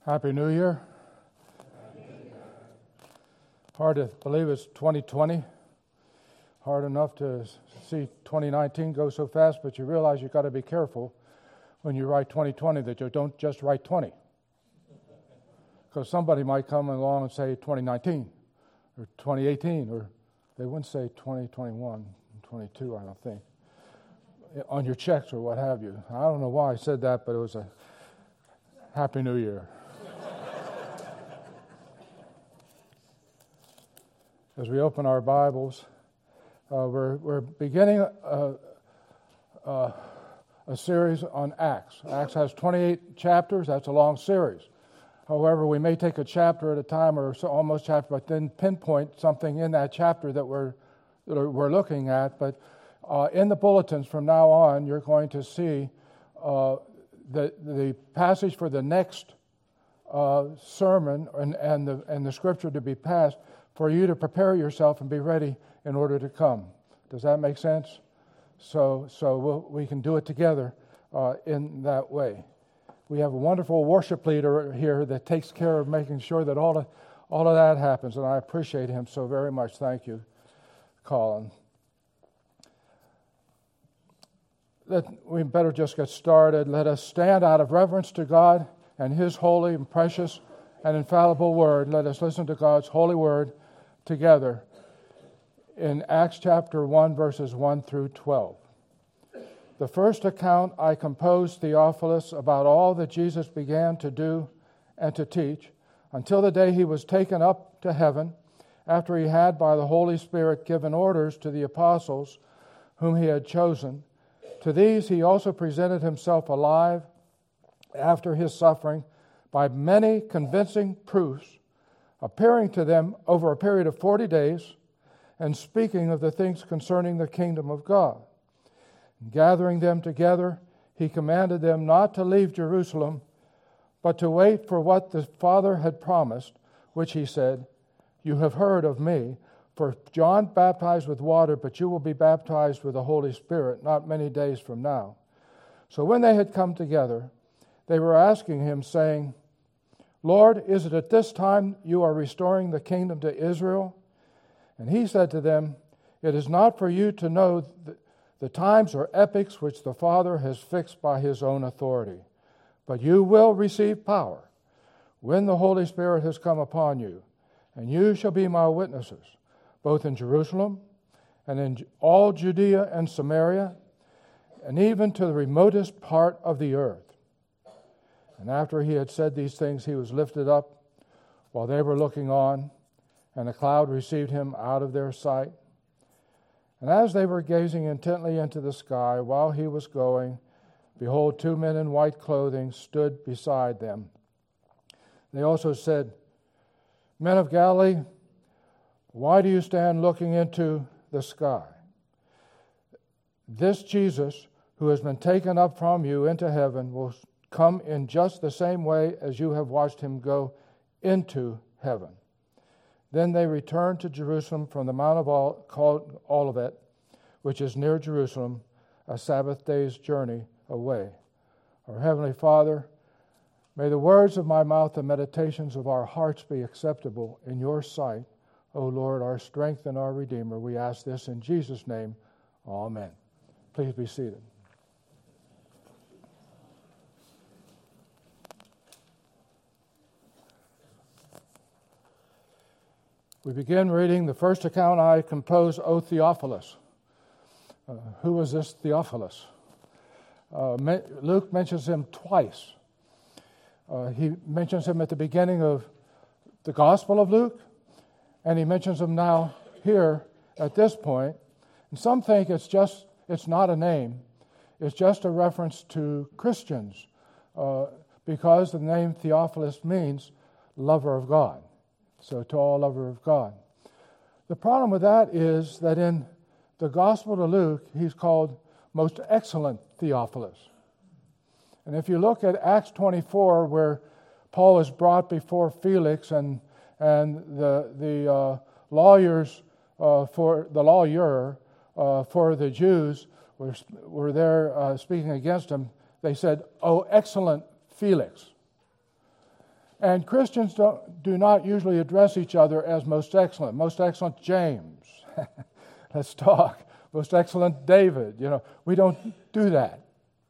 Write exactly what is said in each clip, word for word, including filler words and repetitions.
Happy New Year. Hard to believe it's twenty twenty. Hard enough to see twenty nineteen go so fast, but you realize you've got to be careful when you write twenty twenty that you don't just write twenty. Because somebody might come along and say twenty nineteen or twenty eighteen, or they wouldn't say twenty twenty-one, twenty-two, I don't think, on your checks or what have you. I don't know why I said that, but it was a Happy New Year. As we open our Bibles, uh, we're, we're beginning a, a, a series on Acts. Acts has twenty-eight chapters. That's a long series. However, we may take a chapter at a time or so, almost chapter, but then pinpoint something in that chapter that we're that we're looking at. But uh, in the bulletins from now on, you're going to see uh, the the passage for the next uh, sermon and, and the and the scripture to be passed, for you to prepare yourself and be ready in order to come. Does that make sense? So so we'll, we can do it together uh, in that way. We have a wonderful worship leader here that takes care of making sure that all of, all of that happens, and I appreciate him so very much. Thank you, Colin. Let, we better just get started. Let us stand out of reverence to God and His holy and precious and infallible word. Let us listen to God's holy word together in Acts chapter one, verses one through twelve. The first account I composed, Theophilus, about all that Jesus began to do and to teach until the day he was taken up to heaven, after he had by the Holy Spirit given orders to the apostles whom he had chosen. To these he also presented himself alive after his suffering by many convincing proofs, appearing to them over a period of forty days, and speaking of the things concerning the kingdom of God. Gathering them together, he commanded them not to leave Jerusalem, but to wait for what the Father had promised, which he said, "You have heard of me, for John baptized with water, but you will be baptized with the Holy Spirit not many days from now." So when they had come together, they were asking him, saying, "Lord, is it at this time you are restoring the kingdom to Israel?" And he said to them, "It is not for you to know the, the times or epochs which the Father has fixed by his own authority, but you will receive power when the Holy Spirit has come upon you, and you shall be my witnesses, both in Jerusalem and in all Judea and Samaria, and even to the remotest part of the earth." And after he had said these things, he was lifted up while they were looking on, and a cloud received him out of their sight. And as they were gazing intently into the sky while he was going, behold, two men in white clothing stood beside them. They also said, "Men of Galilee, why do you stand looking into the sky? This Jesus, who has been taken up from you into heaven, will come in just the same way as you have watched him go into heaven." Then they returned to Jerusalem from the Mount of Ol- called Olivet, which is near Jerusalem, a Sabbath day's journey away. Our Heavenly Father, may the words of my mouth and meditations of our hearts be acceptable in your sight, O Lord, our strength and our Redeemer. We ask this in Jesus' name. Amen. Please be seated. We begin reading the first account I composed, O Theophilus. Uh, who was this Theophilus? Uh, Luke mentions him twice. Uh, he mentions him at the beginning of the Gospel of Luke, and he mentions him now here at this point. And some think it's just it's not a name. It's just a reference to Christians, uh, because the name Theophilus means lover of God. So to all lover of God. The problem with that is that in the Gospel to Luke, he's called most excellent Theophilus. And if you look at Acts twenty-four, where Paul is brought before Felix and and the the uh, lawyers uh, for the lawyer uh, for the Jews were were there uh, speaking against him, they said, "Oh, excellent Felix." And Christians don't, do not usually address each other as most excellent. Most excellent James. Let's talk. Most excellent David. You know, we don't do that.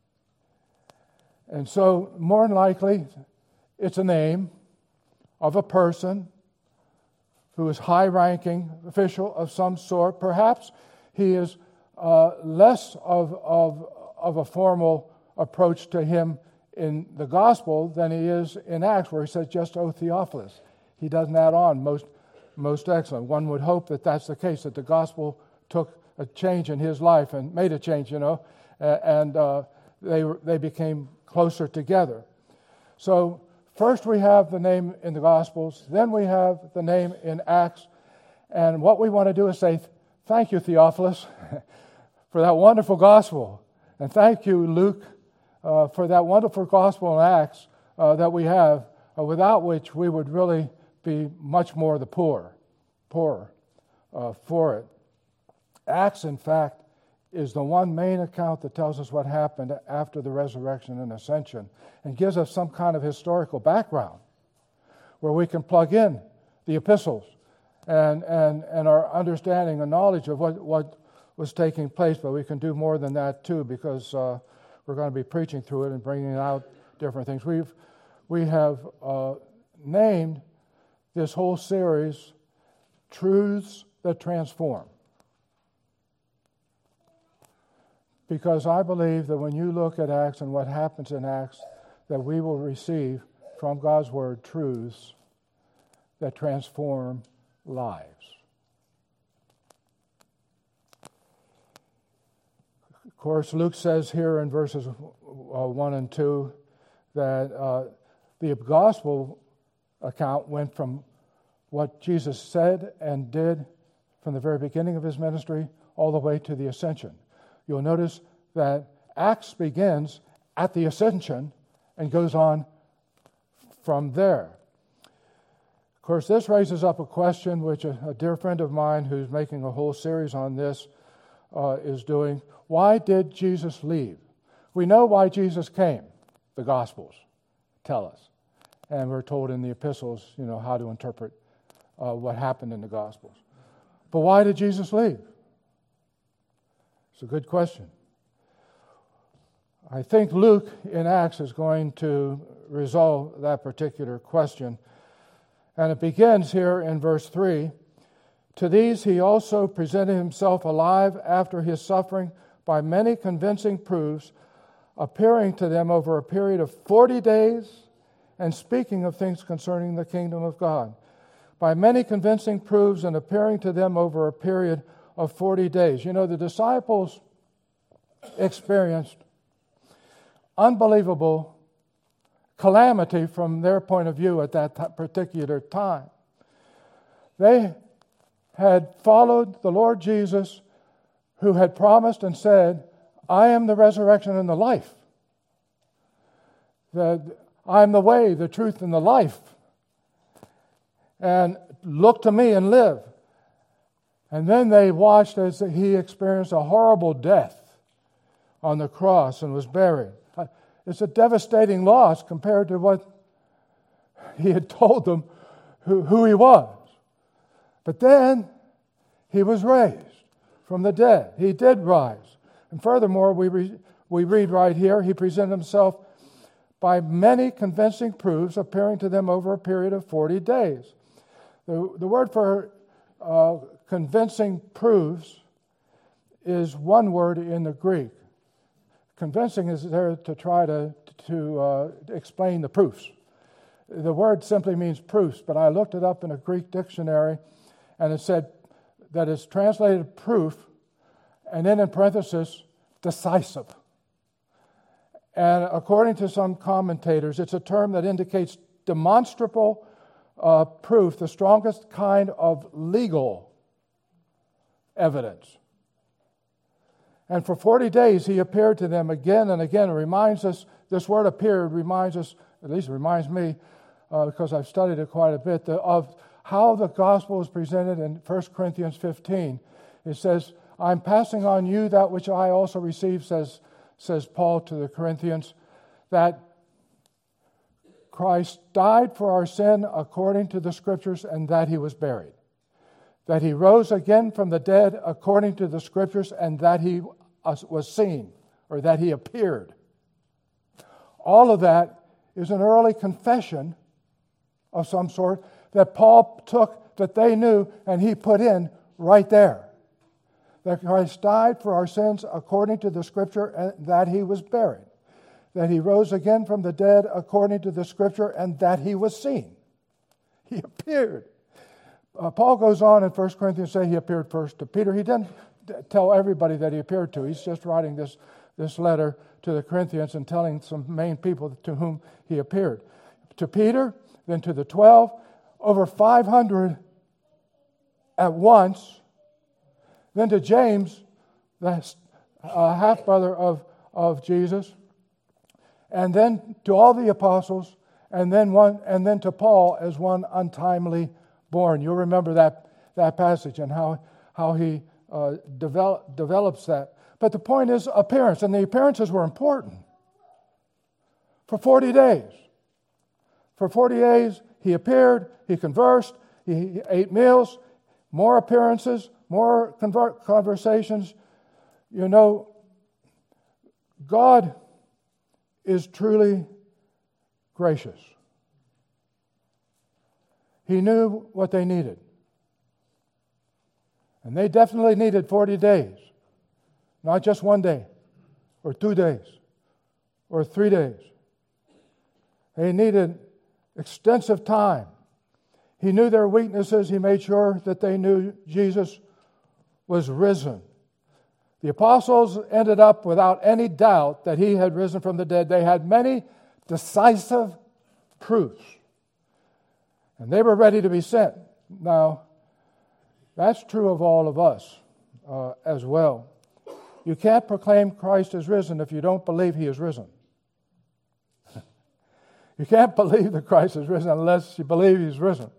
And so, more than likely, it's a name of a person who is high-ranking official of some sort. Perhaps he is uh, less of, of, of a formal approach to him in the gospel than he is in Acts, where he says just, "O Theophilus." He doesn't add on most, most excellent. One would hope that that's the case, that the gospel took a change in his life and made a change, you know, and uh, they they became closer together. So first we have the name in the Gospels, then we have the name in Acts, and what we want to do is say, thank you, Theophilus, for that wonderful gospel, and thank you, Luke, uh, for that wonderful gospel in Acts uh, that we have, uh, without which we would really be much more the poor, poorer uh, for it. Acts, in fact, is the one main account that tells us what happened after the resurrection and ascension and gives us some kind of historical background where we can plug in the epistles and, and, and our understanding and knowledge of what, what was taking place. But we can do more than that too, because uh, we're going to be preaching through it and bringing out different things. We've, we have uh, named this whole series Truths That Transform. Because I believe that when you look at Acts and what happens in Acts, that we will receive from God's Word truths that transform lives. Of course, Luke says here in verses one and two that uh, the gospel account went from what Jesus said and did from the very beginning of his ministry all the way to the ascension. You'll notice that Acts begins at the ascension and goes on from there. Of course, this raises up a question which a, a dear friend of mine who's making a whole series on this uh, is doing. Why did Jesus leave? We know why Jesus came. The Gospels tell us. And we're told in the epistles, you know, how to interpret uh, what happened in the Gospels. But why did Jesus leave? It's a good question. I think Luke in Acts is going to resolve that particular question. And it begins here in verse three. To these he also presented himself alive after his suffering by many convincing proofs, appearing to them over a period of forty days and speaking of things concerning the kingdom of God. By many convincing proofs and appearing to them over a period of forty days. You know, the disciples experienced unbelievable calamity from their point of view at that t- particular time. They had followed the Lord Jesus, who had promised and said, I am the resurrection and the life. That I am the way, the truth, and the life. And look to me and live. And then they watched as he experienced a horrible death on the cross and was buried. It's a devastating loss compared to what he had told them who, who he was. But then he was raised from the dead. He did rise. And furthermore, we, re, we read right here, he presented himself by many convincing proofs, appearing to them over a period of forty days. The, the word for uh, convincing proofs is one word in the Greek. Convincing is there to try to, to uh, explain the proofs. The word simply means proofs, but I looked it up in a Greek dictionary, and it said that it's translated proof, and then in parenthesis, decisive. And according to some commentators, it's a term that indicates demonstrable uh, proof, the strongest kind of legal evidence. And for forty days he appeared to them again and again. It reminds us, this word appeared reminds us, at least it reminds me, uh, because I've studied it quite a bit, the, of how the gospel is presented in First Corinthians fifteen. It says, I'm passing on you that which I also received, says, says Paul to the Corinthians, that Christ died for our sin according to the Scriptures, and that he was buried. That he rose again from the dead according to the Scriptures, and that he was seen, or that he appeared. All of that is an early confession of some sort that Paul took, that they knew, and he put in right there. That Christ died for our sins according to the Scripture, and that he was buried. That he rose again from the dead according to the Scripture, and that he was seen. He appeared. Uh, Paul goes on in First Corinthians say he appeared first to Peter. He didn't tell everybody that he appeared to. He's just writing this, this letter to the Corinthians and telling some main people to whom he appeared. To Peter, then to the twelve, over five hundred at once. Then to James, the uh, half-brother of, of Jesus. And then to all the apostles, and then one, and then to Paul as one untimely born. You'll remember that, that passage and how, how he uh, develop, develops that. But the point is appearance, and the appearances were important. For forty days. For forty days, he appeared, he conversed, he ate meals, more appearances, more conver- conversations. You know, God is truly gracious. He knew what they needed. And they definitely needed forty days. Not just one day, or two days, or three days. They needed extensive time. He knew their weaknesses. He made sure that they knew Jesus was risen. The apostles ended up without any doubt that he had risen from the dead. They had many decisive proofs. And they were ready to be sent. Now, that's true of all of us uh, as well. You can't proclaim Christ is risen if you don't believe he is risen. You can't believe that Christ is risen unless you believe he's risen.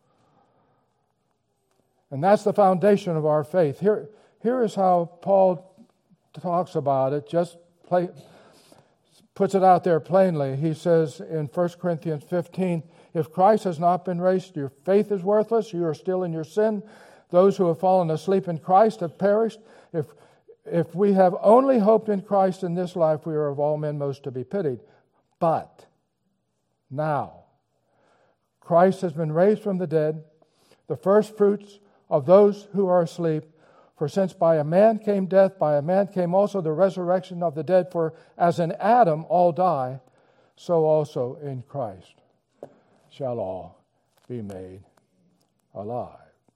And that's the foundation of our faith. Here, here is how Paul talks about it, just play, puts it out there plainly. He says in First Corinthians fifteen, if Christ has not been raised, your faith is worthless, you are still in your sin. Those who have fallen asleep in Christ have perished. If, if we have only hoped in Christ in this life, we are of all men most to be pitied. But now, Christ has been raised from the dead, the first fruits of those who are asleep. For since by a man came death, by a man came also the resurrection of the dead. For as in Adam all die, so also in Christ shall all be made alive.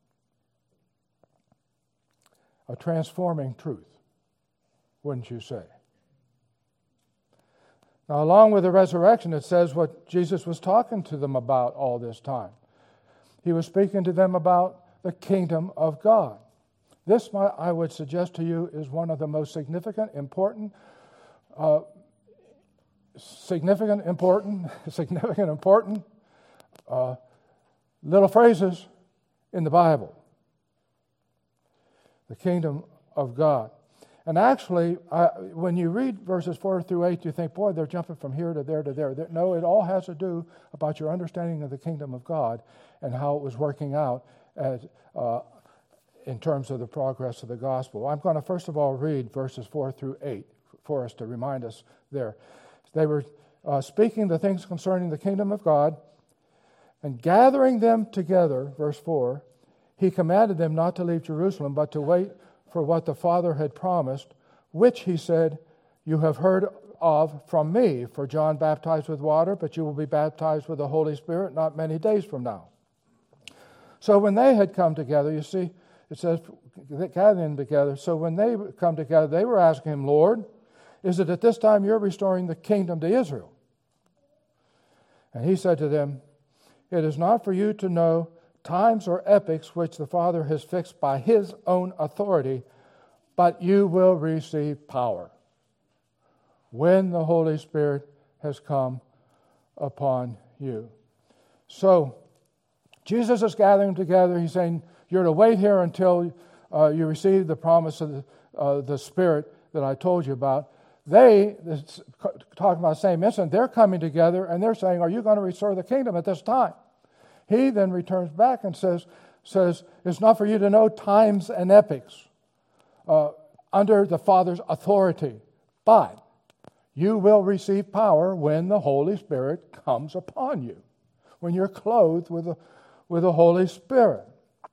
A transforming truth, wouldn't you say? Now, along with the resurrection, it says what Jesus was talking to them about all this time. He was speaking to them about the kingdom of God. This, I would suggest to you, is one of the most significant, important, uh, significant, important, significant, important uh, little phrases in the Bible. The kingdom of God. And actually, uh, when you read verses four through eight, you think, boy, they're jumping from here to there to there. No, it all has to do about your understanding of the kingdom of God and how it was working out as, uh, in terms of the progress of the gospel. I'm going to first of all read verses four through eight for us to remind us there. They were uh, speaking the things concerning the kingdom of God and gathering them together, verse four, he commanded them not to leave Jerusalem, but to wait for what the Father had promised, which, he said, you have heard of from me. For John baptized with water, but you will be baptized with the Holy Spirit not many days from now. So when they had come together, you see, it says, gathering together. So when they come together, they were asking him, Lord, is it at this time you're restoring the kingdom to Israel? And he said to them, it is not for you to know times or epochs which the Father has fixed by his own authority, but you will receive power when the Holy Spirit has come upon you. So, Jesus is gathering together. He's saying, you're to wait here until uh, you receive the promise of the, uh, the Spirit that I told you about. they, talking about the same incident, they're coming together and they're saying, are you going to restore the kingdom at this time? He then returns back and says, says it's not for you to know times and epochs uh, under the Father's authority, but you will receive power when the Holy Spirit comes upon you, when you're clothed with the, with the Holy Spirit.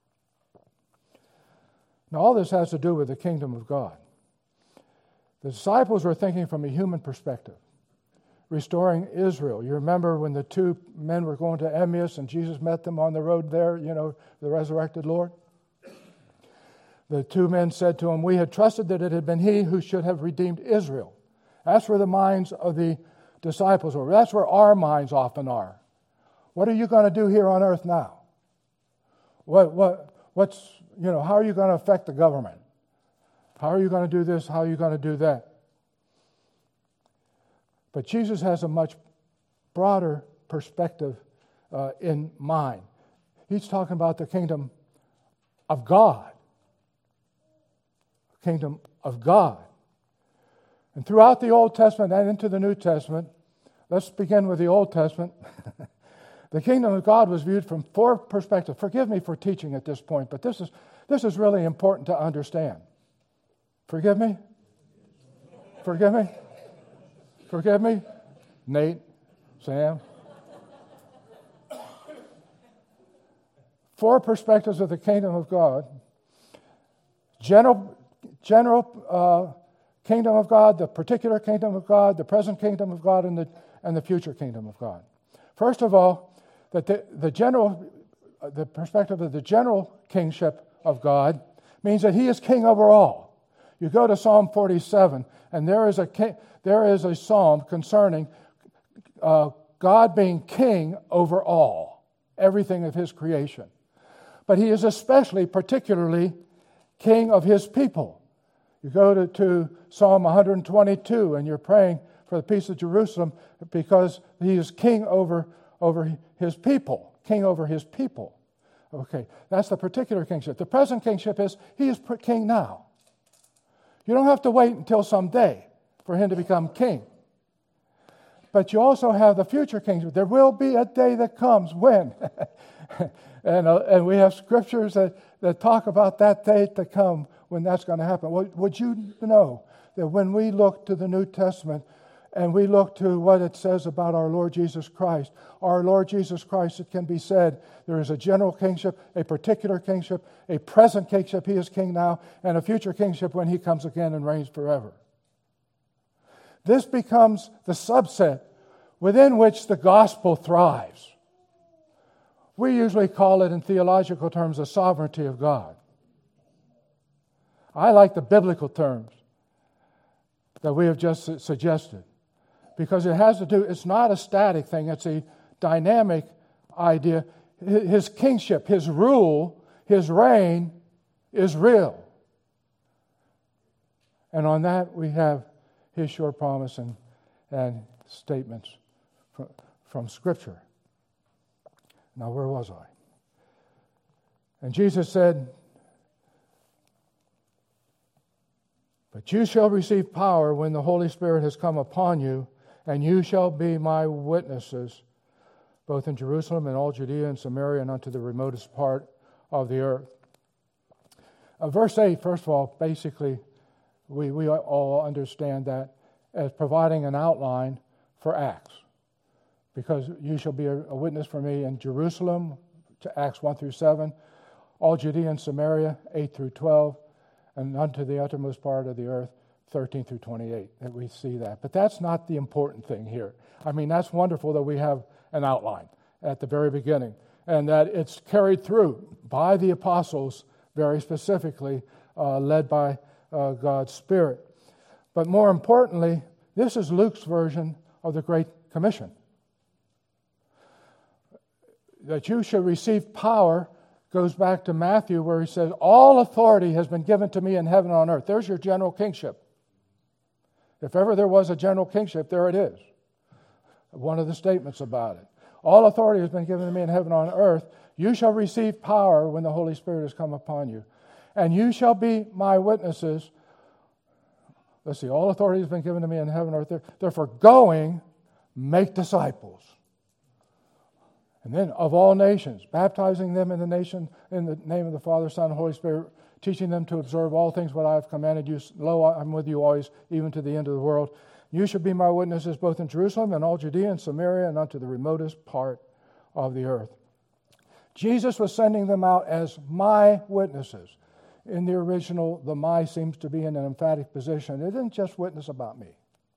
Now, all this has to do with the kingdom of God. The disciples were thinking from a human perspective, restoring Israel. You remember when the two men were going to Emmaus and Jesus met them on the road there, you know, the resurrected Lord? The two men said to him, we had trusted that it had been he who should have redeemed Israel. That's where the minds of the disciples were. That's where our minds often are. What are you going to do here on earth now? What, what, what's, you know, how are you going to affect the government? How are you going to do this? How are you going to do that? But Jesus has a much broader perspective uh, in mind. He's talking about the kingdom of God. Kingdom of God. And throughout the Old Testament and into the New Testament, let's begin with the Old Testament. The kingdom of God was viewed from four perspectives. Forgive me for teaching at this point, but this is this is really important to understand. Forgive me? Forgive me? Forgive me? Nate? Sam? Four perspectives of the kingdom of God. General, general uh, kingdom of God, the particular kingdom of God, the present kingdom of God, and the, and the future kingdom of God. First of all, that the, the general, the perspective of the general kingship of God means that He is king over all. You go to Psalm forty-seven, and there is a king, there is a psalm concerning uh, God being king over all, everything of His creation. But He is especially, particularly, king of His people. You go to, to Psalm one twenty-two, and you're praying for the peace of Jerusalem because He is king over, over His people, king over His people. Okay, that's the particular kingship. The present kingship is He is king now. You don't have to wait until someday for Him to become king. But you also have the future kingship. There will be a day that comes when, and, uh, and we have scriptures that, that talk about that day to come when that's going to happen. Well, would you know that when we look to the New Testament and we look to what it says about our Lord Jesus Christ, our Lord Jesus Christ, it can be said there is a general kingship, a particular kingship, a present kingship, He is king now, and a future kingship when He comes again and reigns forever. This becomes the subset within which the gospel thrives. We usually call it in theological terms the sovereignty of God. I like the biblical terms that we have just suggested because it has to do, it's not a static thing, it's a dynamic idea. His kingship, His rule, His reign is real. And on that we have His sure promise and, and statements from, from Scripture. Now, where was I? And Jesus said, but you shall receive power when the Holy Spirit has come upon you, and you shall be my witnesses, both in Jerusalem and all Judea and Samaria and unto the remotest part of the earth. Uh, verse eight, first of all, basically, we, we all understand that as providing an outline for Acts. Because you shall be a, a witness for me in Jerusalem, to Acts one through seven, all Judea and Samaria, eight through twelve, and unto the uttermost part of the earth, thirteen through twenty-eight, that we see that. But that's not the important thing here. I mean, that's wonderful that we have an outline at the very beginning, and that it's carried through by the apostles, very specifically, uh, led by uh, God's Spirit. But more importantly, this is Luke's version of the Great Commission. That you shall receive power goes back to Matthew where he says, all authority has been given to me in heaven and on earth. There's your general kingship. If ever there was a general kingship, there it is. One of the statements about it. All authority has been given to me in heaven and on earth. You shall receive power when the Holy Spirit has come upon you. And you shall be my witnesses. let's see, all authority has been given to me in heaven and earth. Therefore, going, make disciples. And then of all nations, baptizing them in the nation, in the name of the Father, Son, and Holy Spirit, teaching them to observe all things what I have commanded you. Lo, I'm with you always, even to the end of the world. You shall be my witnesses both in Jerusalem and all Judea and Samaria and unto the remotest part of the earth. Jesus was sending them out as my witnesses. In the original, the my seems to be in an emphatic position. It isn't just witness about me.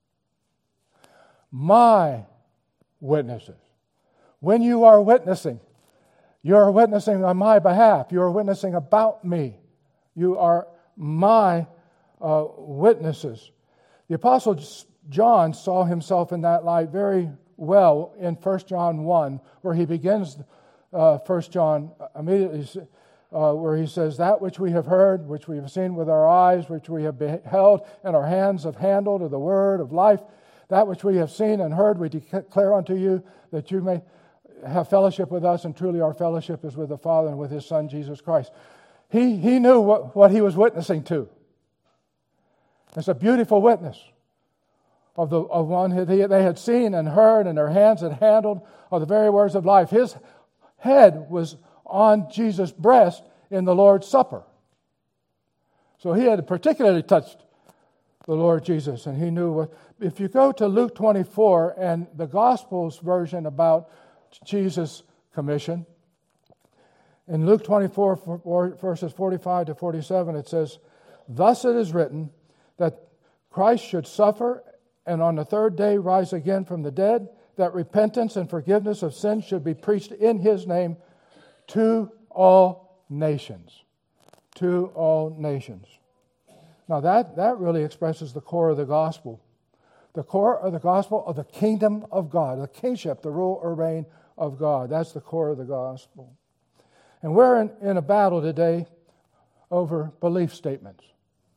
My witnesses. When you are witnessing, you are witnessing on my behalf. You are witnessing about me. You are my uh, witnesses. The Apostle John saw himself in that light very well in First John one, where he begins uh, First John immediately, uh, where he says, that which we have heard, which we have seen with our eyes, which we have beheld, and our hands have handled of the word of life, that which we have seen and heard, we declare unto you, that you may have fellowship with us, and truly our fellowship is with the Father and with His Son, Jesus Christ. He, he knew what, what he was witnessing to. It's a beautiful witness of the of one who they had seen and heard, and their hands had handled of the very words of life. His head was on Jesus' breast in the Lord's Supper. So he had particularly touched the Lord Jesus, and he knew what. If you go to Luke twenty-four and the Gospels version about Jesus' commission, in Luke twenty-four, verses forty-five to forty-seven, it says, thus it is written that Christ should suffer and on the third day rise again from the dead, that repentance and forgiveness of sins should be preached in His name to all nations. To all nations. Now that, that really expresses the core of the gospel. The core of the gospel of the kingdom of God, the kingship, the rule or reign of God. That's the core of the gospel. And we're in, in a battle today over belief statements.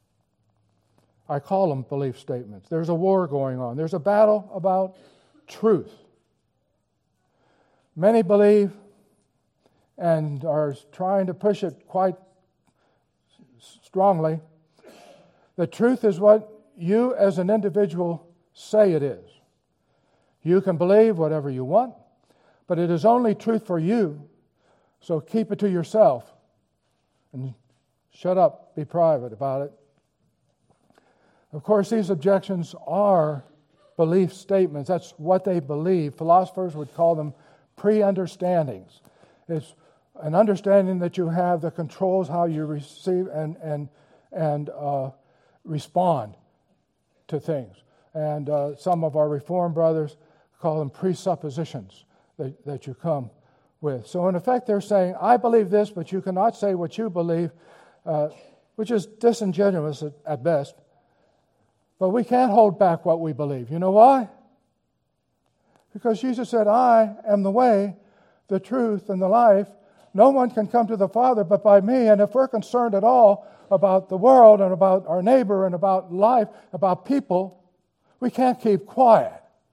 I call them belief statements. There's a war going on. There's a battle about truth. Many believe and are trying to push it quite strongly. The truth is what you as an individual say it is. You can believe whatever you want, but it is only truth for you, so keep it to yourself and shut up, be private about it. Of course, these objections are belief statements. That's what they believe. Philosophers would call them pre-understandings. It's an understanding that you have that controls how you receive and and and uh, respond to things. And uh, some of our Reformed brothers call them presuppositions that, that you come with. So in effect, they're saying, I believe this, but you cannot say what you believe, uh, which is disingenuous at, at best. But we can't hold back what we believe. You know why? Because Jesus said, I am the way, the truth, and the life. No one can come to the Father but by me. And if we're concerned at all about the world and about our neighbor and about life, about people, we can't keep quiet.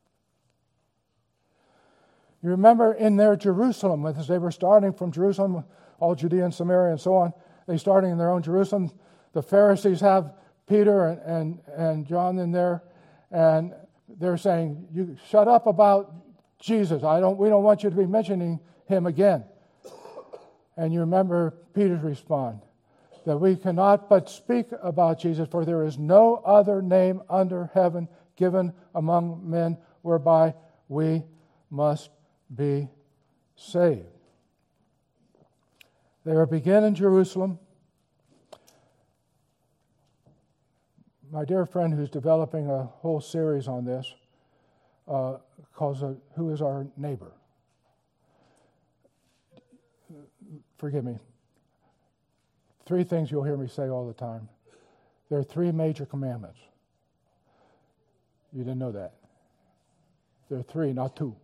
You remember in their Jerusalem, as they were starting from Jerusalem, all Judea and Samaria and so on, they starting in their own Jerusalem. The Pharisees have Peter and, and, and John in there, and they're saying, you shut up about Jesus. I don't we don't want you to be mentioning him again. And you remember Peter's response, that we cannot but speak about Jesus, for there is no other name under heaven given among men whereby we must be saved. They are begin in Jerusalem. My dear friend who's developing a whole series on this uh, calls it, Who is Our Neighbor? Forgive me. Three things you'll hear me say all the time. There are three major commandments. You didn't know that. There are three, not two.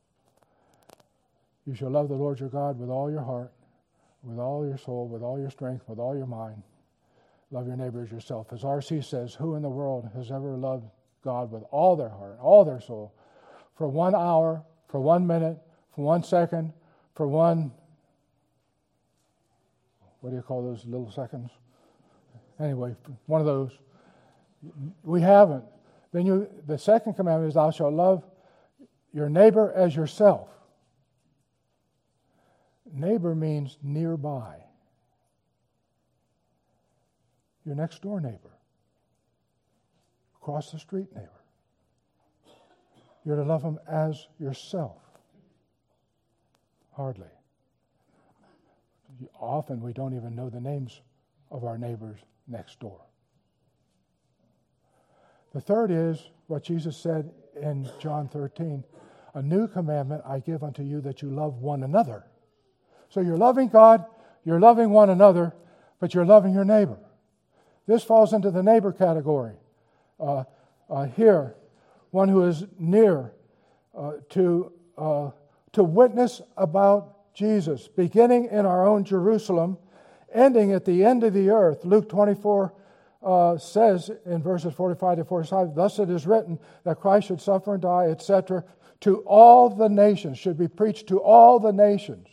You shall love the Lord your God with all your heart, with all your soul, with all your strength, with all your mind. Love your neighbor as yourself. As R C says, who in the world has ever loved God with all their heart, all their soul, for one hour, for one minute, for one second, for one, what do you call those little seconds? Anyway, one of those. We haven't. Then you, the second commandment is, thou shalt love your neighbor as yourself. Neighbor means nearby. Your next door neighbor. Across the street neighbor. You're to love them as yourself. Hardly. Often we don't even know the names of our neighbors next door. The third is what Jesus said in John thirteen, a new commandment I give unto you, that you love one another. So you're loving God, you're loving one another, but you're loving your neighbor. This falls into the neighbor category. Uh, uh, here, one who is near uh, to uh, to witness about Jesus, beginning in our own Jerusalem, ending at the end of the earth. Luke twenty-four uh, says in verses forty-five to forty-five, thus it is written that Christ should suffer and die, et cetera, to all the nations, should be preached to all the nations.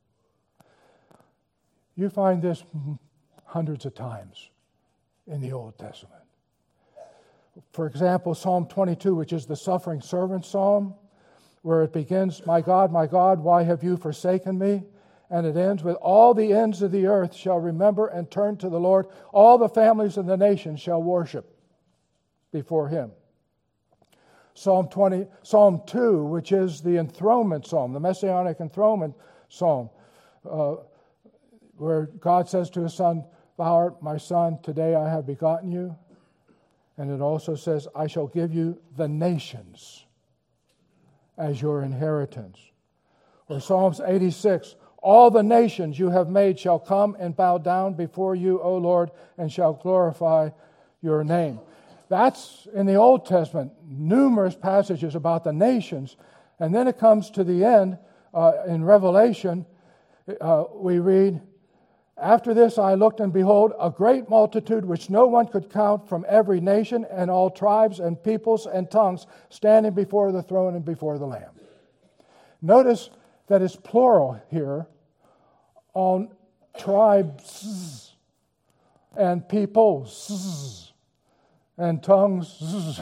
You find this hundreds of times in the Old Testament. For example, Psalm twenty-two, which is the suffering servant psalm, where it begins, my God, my God, why have you forsaken me? And it ends with, all the ends of the earth shall remember and turn to the Lord. All the families of the nations shall worship before him. Psalm twenty, Psalm two, which is the enthronement psalm, the messianic enthronement psalm, uh, where God says to his son, thou art my son, today I have begotten you. And it also says, I shall give you the nations as your inheritance. Or Psalms eighty-six, all the nations you have made shall come and bow down before you, O Lord, and shall glorify your name. That's in the Old Testament, numerous passages about the nations. And then it comes to the end, uh, in Revelation, uh, we read, after this I looked, and behold, a great multitude which no one could count, from every nation and all tribes and peoples and tongues, standing before the throne and before the Lamb. Notice that it's plural here on tribes and peoples and tongues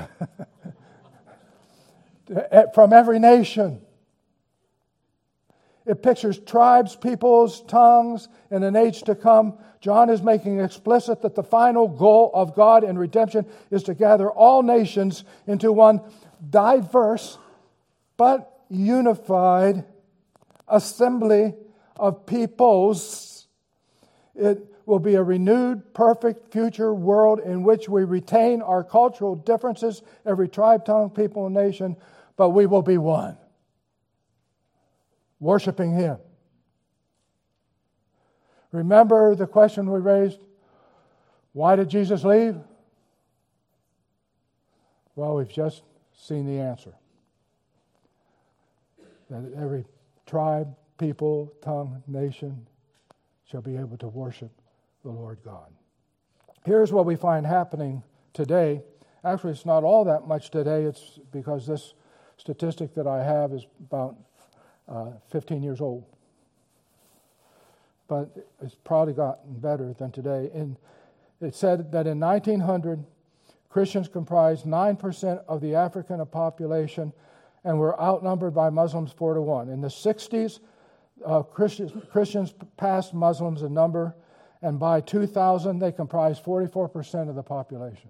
from every nation. It pictures tribes, peoples, tongues in an age to come. John is making explicit that the final goal of God in redemption is to gather all nations into one diverse but unified assembly of peoples. It will be a renewed, perfect future world in which we retain our cultural differences, every tribe, tongue, people, and nation, but we will be one. Worshiping him. Remember the question we raised? Why did Jesus leave? Well, we've just seen the answer. That every tribe, people, tongue, nation shall be able to worship the Lord God. Here's what we find happening today. Actually, it's not all that much today. It's because this statistic that I have is about Uh, fifteen years old. But it's probably gotten better than today. And it said that in nineteen hundred, Christians comprised nine percent of the African population and were outnumbered by Muslims four to one. In the sixties, uh, Christians, Christians passed Muslims in number, and by two thousand, they comprised forty-four percent of the population.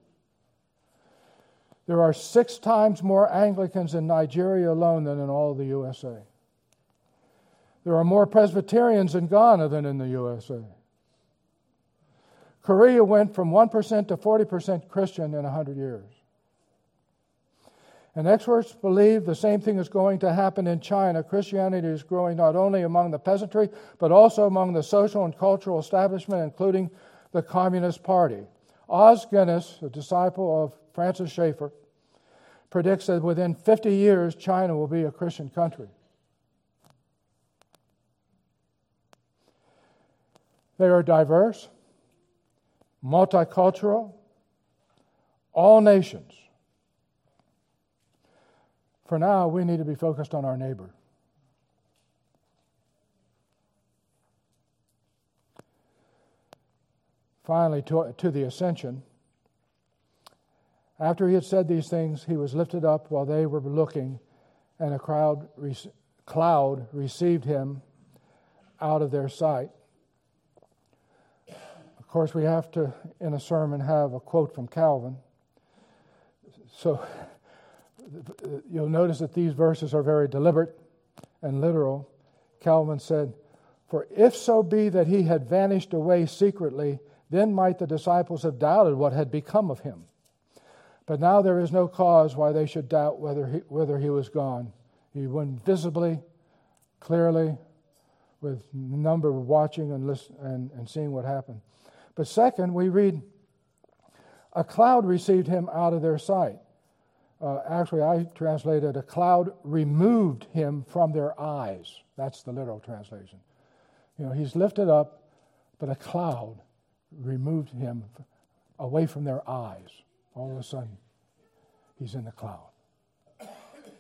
There are six times more Anglicans in Nigeria alone than in all of the U S A. There are more Presbyterians in Ghana than in the U S A. Korea went from one percent to forty percent Christian in one hundred years. And experts believe the same thing is going to happen in China. Christianity is growing not only among the peasantry, but also among the social and cultural establishment, including the Communist Party. Os Guinness, a disciple of Francis Schaeffer, predicts that within fifty years, China will be a Christian country. They are diverse, multicultural, all nations. For now, we need to be focused on our neighbor. Finally, to, to the ascension. After he had said these things, he was lifted up while they were looking, and a crowd, cloud received him out of their sight. Of course, we have to, in a sermon, have a quote from Calvin. So you'll notice that these verses are very deliberate and literal. Calvin said, "For if so be that he had vanished away secretly, then might the disciples have doubted what had become of him. But now there is no cause why they should doubt whether he, whether he was gone. He went visibly, clearly, with a number of watching and, listen, and, and seeing what happened. But second, we read, a cloud received him out of their sight. Uh, actually, I translated, a cloud removed him from their eyes. That's the literal translation. You know, he's lifted up, but a cloud removed him away from their eyes. All of a sudden, he's in the cloud. Okay.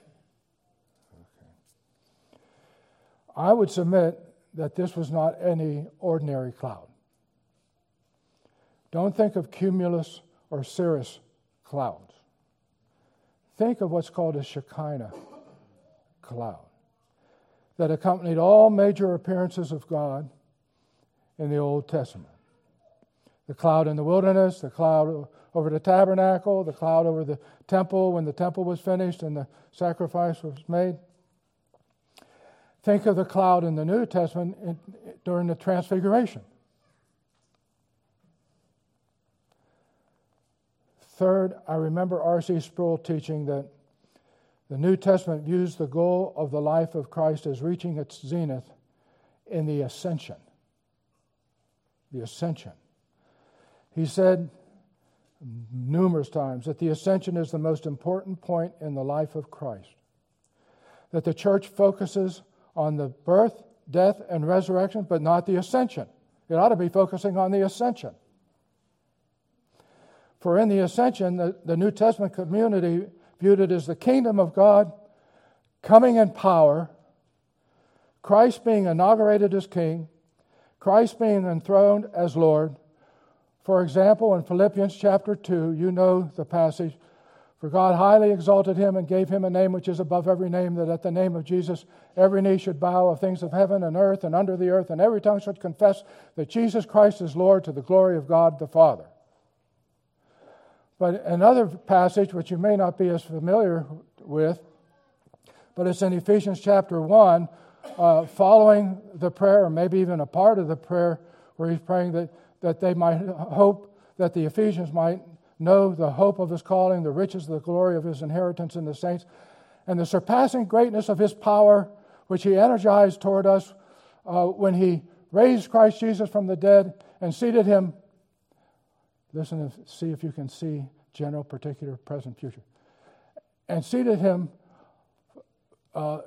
I would submit that this was not any ordinary cloud. Don't think of cumulus or cirrus clouds. Think of what's called a Shekinah cloud that accompanied all major appearances of God in the Old Testament. The cloud in the wilderness, the cloud over the tabernacle, the cloud over the temple when the temple was finished and the sacrifice was made. Think of the cloud in the New Testament in, during the Transfiguration. Third, I remember R C Sproul teaching that the New Testament views the goal of the life of Christ as reaching its zenith in the ascension. The ascension. He said numerous times that the ascension is the most important point in the life of Christ. That the church focuses on the birth, death, and resurrection, but not the ascension. It ought to be focusing on the ascension. For in the ascension, the, the New Testament community viewed it as the kingdom of God coming in power, Christ being inaugurated as king, Christ being enthroned as Lord. For example, in Philippians chapter two, you know the passage, for God highly exalted him and gave him a name which is above every name, that at the name of Jesus every knee should bow of things of heaven and earth and under the earth, and every tongue should confess that Jesus Christ is Lord, to the glory of God the Father. But another passage, which you may not be as familiar with, but it's in Ephesians chapter one, uh, following the prayer, or maybe even a part of the prayer, where he's praying that, that they might hope, that the Ephesians might know the hope of his calling, the riches of the glory of his inheritance in the saints, and the surpassing greatness of his power, which he energized toward us uh, when he raised Christ Jesus from the dead and seated him. Listen and see if you can see general, particular, present, future. And seated him uh,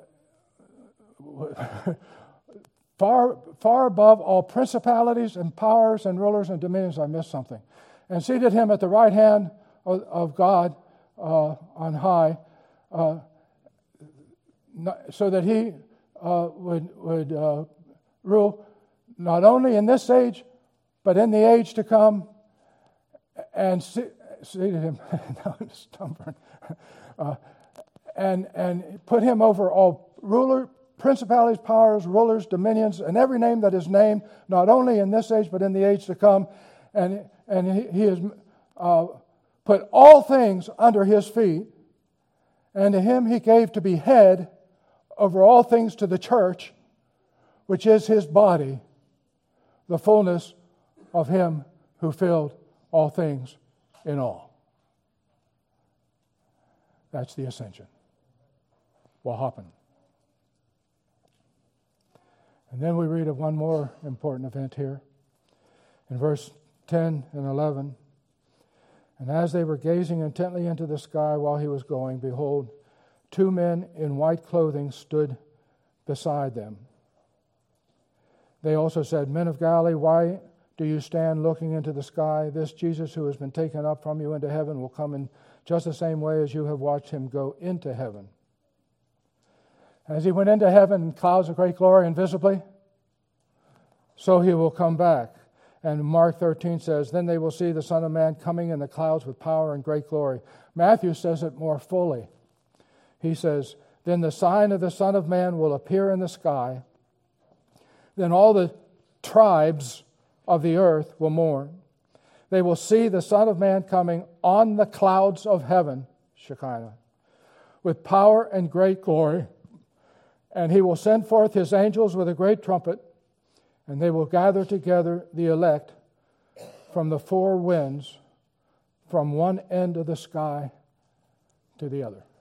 far, far above all principalities and powers and rulers and dominions. I missed something. And seated him at the right hand of, of God uh, on high, uh, not, so that he uh, would, would uh, rule not only in this age, but in the age to come. And see, seated him, no, stubborn, uh, and and put him over all ruler, principalities, powers, rulers, dominions, and every name that is named, not only in this age but in the age to come. And and he, he has uh, put all things under his feet, and to him he gave to be head over all things to the church, which is his body, the fullness of him who filled all things in all. That's the ascension. What happened? And then we read of one more important event here. In verse ten and eleven, and as they were gazing intently into the sky while he was going, behold, two men in white clothing stood beside them. They also said, Men of Galilee, why do you stand looking into the sky? This Jesus who has been taken up from you into heaven will come in just the same way as you have watched him go into heaven. As he went into heaven in clouds of great glory invisibly, so he will come back. And Mark thirteen says, then they will see the Son of Man coming in the clouds with power and great glory. Matthew says it more fully. He says, then the sign of the Son of Man will appear in the sky. Then all the tribes of the earth will mourn. They will see the Son of Man coming on the clouds of heaven, Shekinah, with power and great glory. And he will send forth his angels with a great trumpet, and they will gather together the elect from the four winds, from one end of the sky to the other.